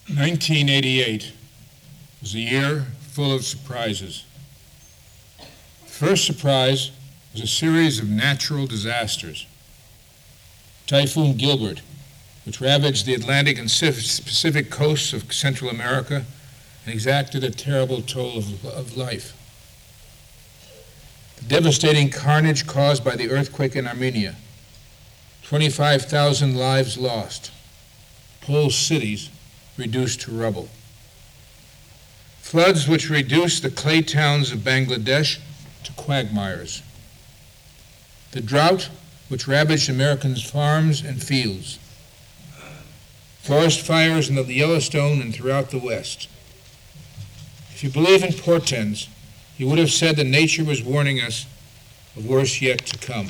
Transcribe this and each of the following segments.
1988 was a year full of surprises. The first surprise was a series of natural disasters. Typhoon Gilbert, which ravaged the Atlantic and Pacific coasts of Central America and exacted a terrible toll of life. The devastating carnage caused by the earthquake in Armenia, 25,000 lives lost, whole cities reduced to rubble. Floods which reduced the clay towns of Bangladesh to quagmires. The drought which ravaged Americans' farms and fields. Forest fires in the Yellowstone and throughout the West. If you believe in portents, you would have said that nature was warning us of worse yet to come.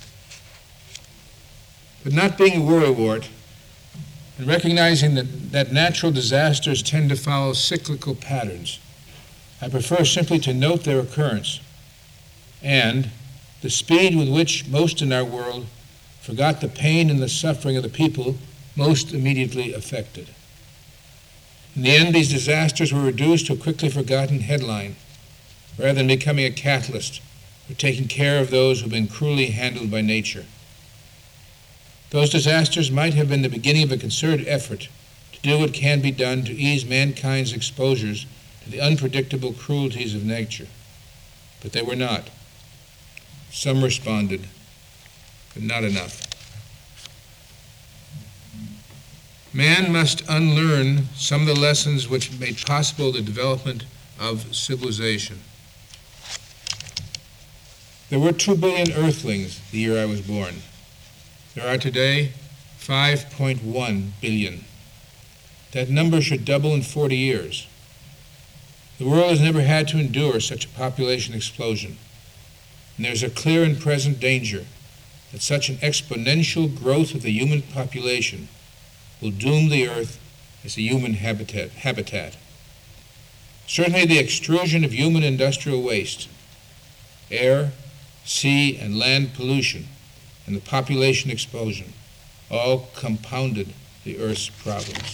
But not being a worrywart, and recognizing that natural disasters tend to follow cyclical patterns, I prefer simply to note their occurrence and the speed with which most in our world forgot the pain and the suffering of the people most immediately affected. In the end, these disasters were reduced to a quickly forgotten headline, rather than becoming a catalyst for taking care of those who have been cruelly handled by nature. Those disasters might have been the beginning of a concerted effort to do what can be done to ease mankind's exposures to the unpredictable cruelties of nature. But they were not. Some responded, but not enough. Man must unlearn some of the lessons which made possible the development of civilization. There were 2 billion earthlings the year I was born. There are today 5.1 billion. That number should double in 40 years. The world has never had to endure such a population explosion, and there's a clear and present danger that such an exponential growth of the human population will doom the earth as a human habitat. Certainly the extrusion of human industrial waste, air, sea, and land pollution, and the population explosion all compounded the Earth's problems.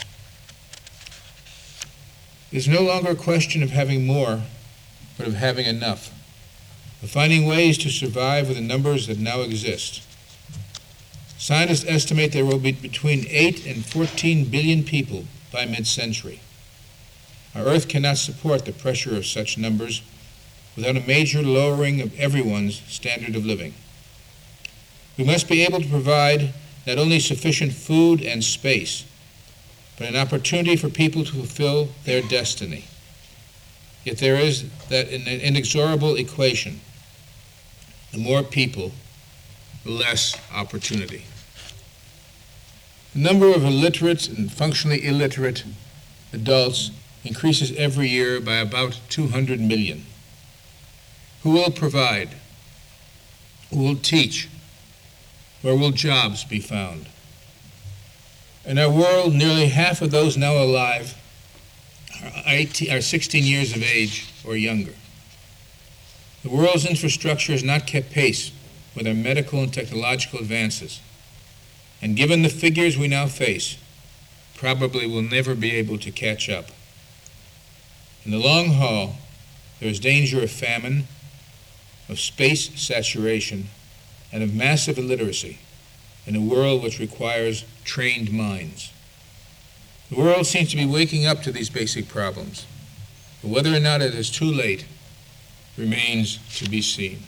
It is no longer a question of having more, but of having enough, of finding ways to survive with the numbers that now exist. Scientists estimate there will be between 8 and 14 billion people by mid-century. Our Earth cannot support the pressure of such numbers without a major lowering of everyone's standard of living. We must be able to provide not only sufficient food and space, but an opportunity for people to fulfill their destiny. Yet there is that inexorable equation: the more people, the less opportunity. The number of illiterate and functionally illiterate adults increases every year by about 200 million. Who will provide? Who will teach? Where will jobs be found? In our world, nearly half of those now alive are 16 years of age or younger. The world's infrastructure has not kept pace with our medical and technological advances, and given the figures we now face, probably will never be able to catch up. In the long haul, there is danger of famine, of space saturation, and of massive illiteracy in a world which requires trained minds. The world seems to be waking up to these basic problems, but whether or not it is too late remains to be seen.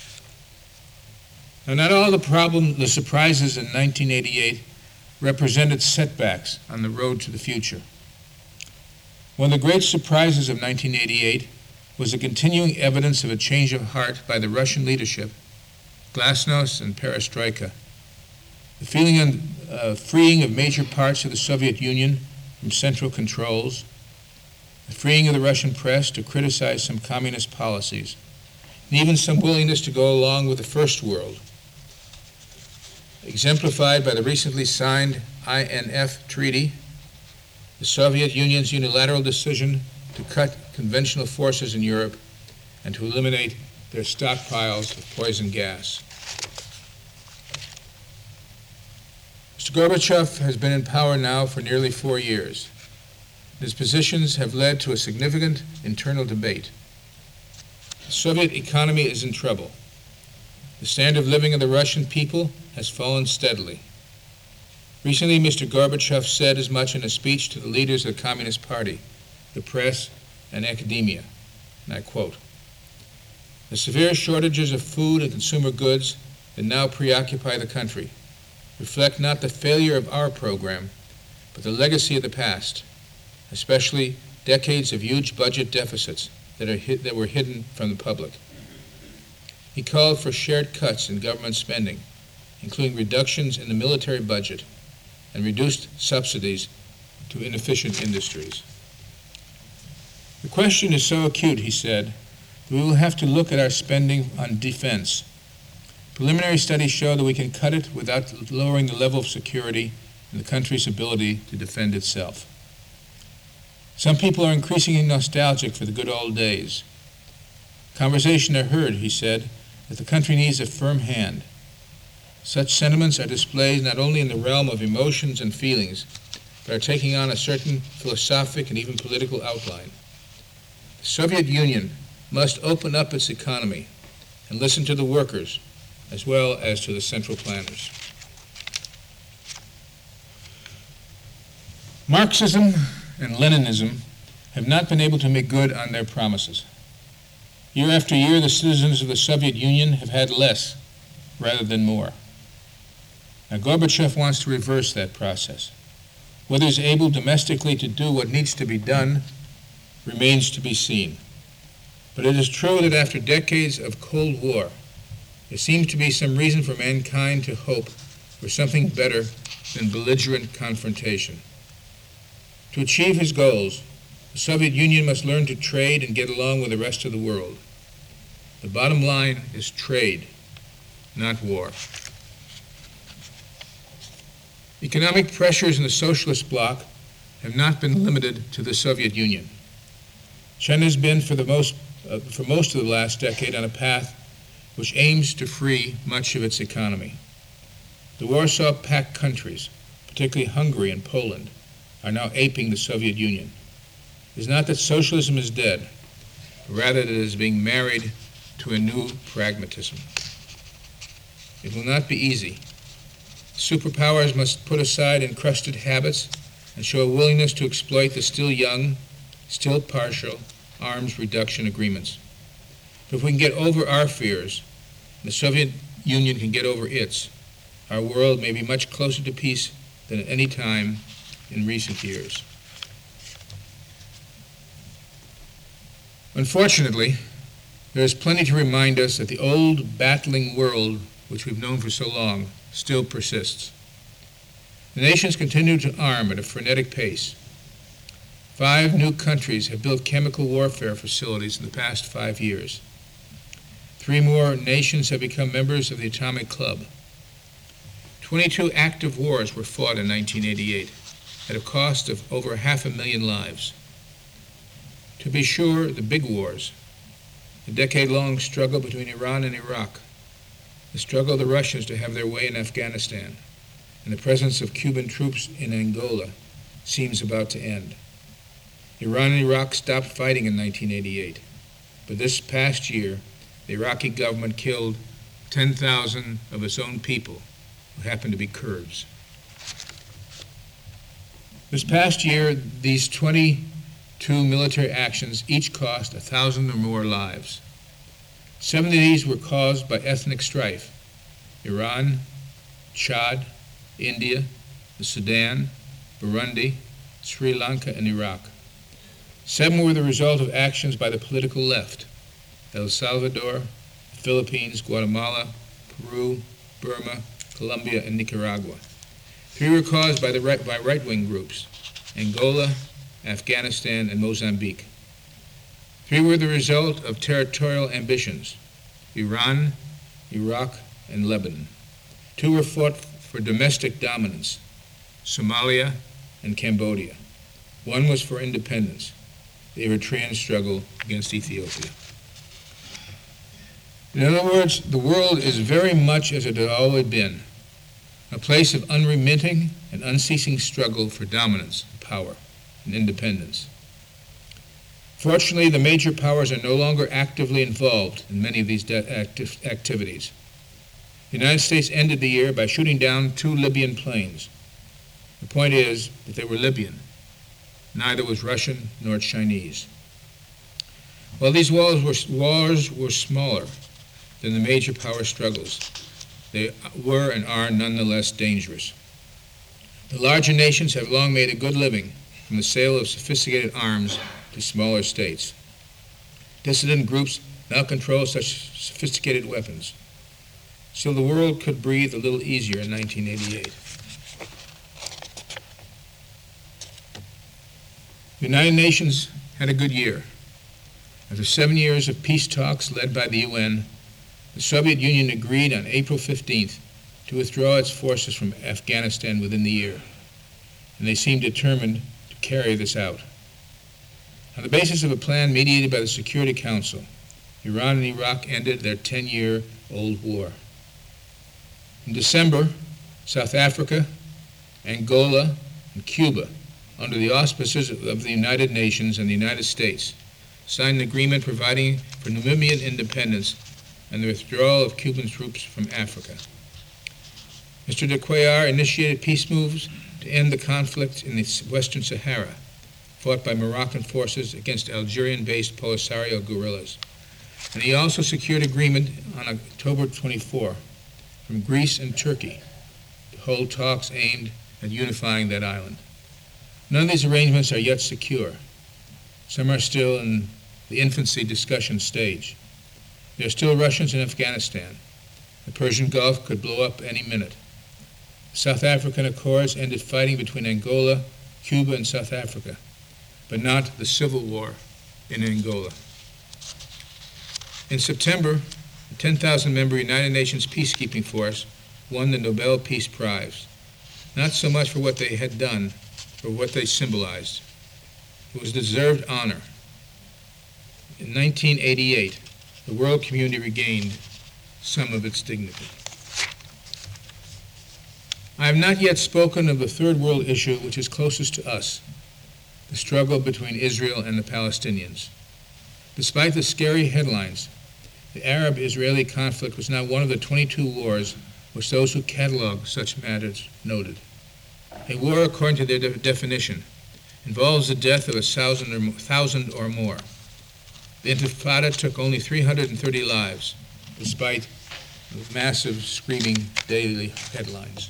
Now, not all the surprises in 1988 represented setbacks on the road to the future. One of the great surprises of 1988 was the continuing evidence of a change of heart by the Russian leadership, Glasnost and Perestroika, the feeling of freeing of major parts of the Soviet Union from central controls, the freeing of the Russian press to criticize some communist policies, and even some willingness to go along with the First World, exemplified by the recently signed INF Treaty, the Soviet Union's unilateral decision to cut conventional forces in Europe and to eliminate their stockpiles of poison gas. Mr. Gorbachev has been in power now for nearly 4 years. His positions have led to a significant internal debate. The Soviet economy is in trouble. The standard of living of the Russian people has fallen steadily. Recently, Mr. Gorbachev said as much in a speech to the leaders of the Communist Party, the press, and academia, and I quote, "The severe shortages of food and consumer goods that now preoccupy the country reflect not the failure of our program, but the legacy of the past, especially decades of huge budget deficits that were hidden from the public." He called for shared cuts in government spending, including reductions in the military budget and reduced subsidies to inefficient industries. The question is so acute, he said, that we will have to look at our spending on defense. Preliminary studies show that we can cut it without lowering the level of security and the country's ability to defend itself. Some people are increasingly nostalgic for the good old days. Conversation I heard, he said, that the country needs a firm hand. Such sentiments are displayed not only in the realm of emotions and feelings, but are taking on a certain philosophic and even political outline. The Soviet Union must open up its economy and listen to the workers as well as to the central planners. Marxism and Leninism have not been able to make good on their promises. Year after year, the citizens of the Soviet Union have had less rather than more. Now, Gorbachev wants to reverse that process. Whether he's able domestically to do what needs to be done remains to be seen. But it is true that after decades of Cold War, there seems to be some reason for mankind to hope for something better than belligerent confrontation. To achieve his goals, the Soviet Union must learn to trade and get along with the rest of the world. The bottom line is trade, not war. Economic pressures in the socialist bloc have not been limited to the Soviet Union. China has been, for most of the last decade, on a path which aims to free much of its economy. The Warsaw Pact countries, particularly Hungary and Poland, are now aping the Soviet Union. It is not that socialism is dead, but rather that it is being married to a new pragmatism. It will not be easy. Superpowers must put aside encrusted habits and show a willingness to exploit the still young, still partial arms reduction agreements. But if we can get over our fears, the Soviet Union can get over its, our world may be much closer to peace than at any time in recent years. Unfortunately, there is plenty to remind us that the old battling world which we've known for so long still persists. The nations continue to arm at a frenetic pace. 5 new countries have built chemical warfare facilities in the past 5 years. 3 more nations have become members of the Atomic Club. 22 active wars were fought in 1988 at a cost of over 500,000 lives. To be sure, the big wars, the decade-long struggle between Iran and Iraq, the struggle of the Russians to have their way in Afghanistan, and the presence of Cuban troops in Angola seems about to end. Iran and Iraq stopped fighting in 1988, but this past year, the Iraqi government killed 10,000 of its own people, who happened to be Kurds. This past year, these 22 military actions each cost 1,000 or more lives. 7 of these were caused by ethnic strife: Iran, Chad, India, the Sudan, Burundi, Sri Lanka, and Iraq. 7 were the result of actions by the political left: El Salvador, the Philippines, Guatemala, Peru, Burma, Colombia, and Nicaragua. 3 were caused by right-wing groups: Angola, Afghanistan, and Mozambique. 3 were the result of territorial ambitions: Iran, Iraq, and Lebanon. 2 were fought for domestic dominance: Somalia and Cambodia. 1 was for independence: the Eritrean struggle against Ethiopia. In other words, the world is very much as it had always been, a place of unremitting and unceasing struggle for dominance and power. and independence. Fortunately, the major powers are no longer actively involved in many of these activities. The United States ended the year by shooting down 2 Libyan planes. The point is that they were Libyan. Neither was Russian nor Chinese. While these wars were smaller than the major power struggles, they were and are nonetheless dangerous. The larger nations have long made a good living from the sale of sophisticated arms to smaller states. Dissident groups now control such sophisticated weapons. So the world could breathe a little easier in 1988. The United Nations had a good year. After 7 years of peace talks led by the UN, the Soviet Union agreed on April 15th to withdraw its forces from Afghanistan within the year, and they seemed determined to carry this out. On the basis of a plan mediated by the Security Council, Iran and Iraq ended their 10-year-old war. In December, South Africa, Angola, and Cuba, under the auspices of the United Nations and the United States, signed an agreement providing for Namibian independence and the withdrawal of Cuban troops from Africa. Mr. de Cuellar initiated peace moves to end the conflict in the Western Sahara, fought by Moroccan forces against Algerian-based Polisario guerrillas. And he also secured agreement on October 24 from Greece and Turkey to hold talks aimed at unifying that island. None of these arrangements are yet secure. Some are still in the infancy discussion stage. There are still Russians in Afghanistan. The Persian Gulf could blow up any minute. The South African Accords ended fighting between Angola, Cuba, and South Africa, but not the civil war in Angola. In September, the 10,000-member United Nations Peacekeeping Force won the Nobel Peace Prize, not so much for what they had done, but what they symbolized. It was deserved honor. In 1988, the world community regained some of its dignity. I have not yet spoken of the third world issue which is closest to us, the struggle between Israel and the Palestinians. Despite the scary headlines, the Arab-Israeli conflict was now one of the 22 wars which those who catalog such matters noted. A war, according to their definition, involves the death of 1,000 or more. The Intifada took only 330 lives, despite the massive, screaming daily headlines.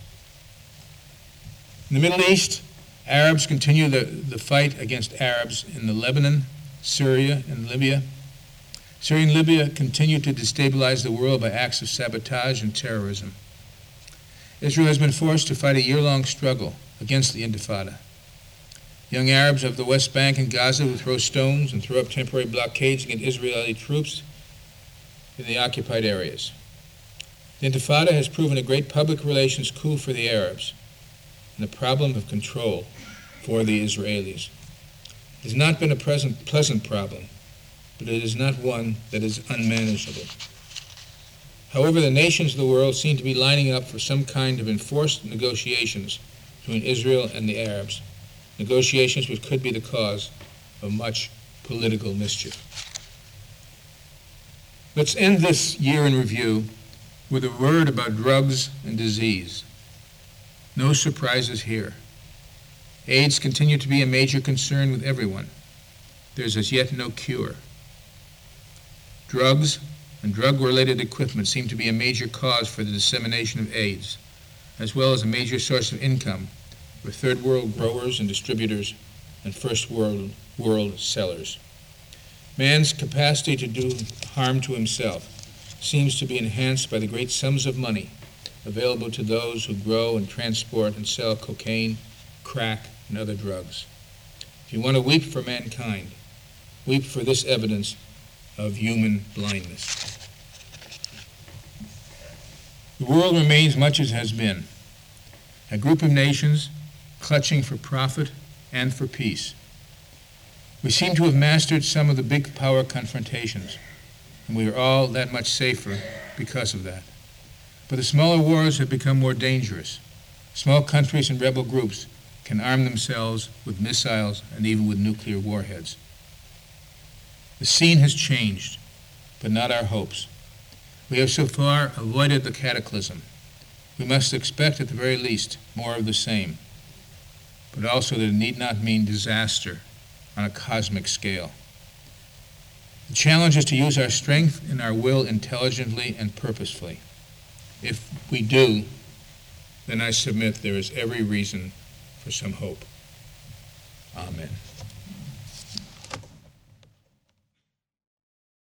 In the Middle East, Arabs continue the fight against Arabs in Lebanon, Syria, and Libya. Syria and Libya continue to destabilize the world by acts of sabotage and terrorism. Israel has been forced to fight a year-long struggle against the Intifada. Young Arabs of the West Bank and Gaza who throw stones and throw up temporary blockades against Israeli troops in the occupied areas. The Intifada has proven a great public relations coup for the Arabs and a problem of control for the Israelis. It has not been a pleasant problem, but it is not one that is unmanageable. However, the nations of the world seem to be lining up for some kind of enforced negotiations between Israel and the Arabs, negotiations which could be the cause of much political mischief. Let's end this year in review with a word about drugs and disease. No surprises here. AIDS continues to be a major concern with everyone. There's as yet no cure. Drugs and drug-related equipment seem to be a major cause for the dissemination of AIDS, as well as a major source of income for third world growers and distributors and first world sellers. Man's capacity to do harm to himself seems to be enhanced by the great sums of money available to those who grow and transport and sell cocaine, crack, and other drugs. If you want to weep for mankind, weep for this evidence of human blindness. The world remains much as it has been, a group of nations clutching for profit and for peace. We seem to have mastered some of the big power confrontations, and we are all that much safer because of that. But the smaller wars have become more dangerous. Small countries and rebel groups can arm themselves with missiles and even with nuclear warheads. The scene has changed, but not our hopes. We have so far avoided the cataclysm. We must expect, at the very least, more of the same, but also that it need not mean disaster on a cosmic scale. The challenge is to use our strength and our will intelligently and purposefully. If we do, then I submit there is every reason for some hope. Amen.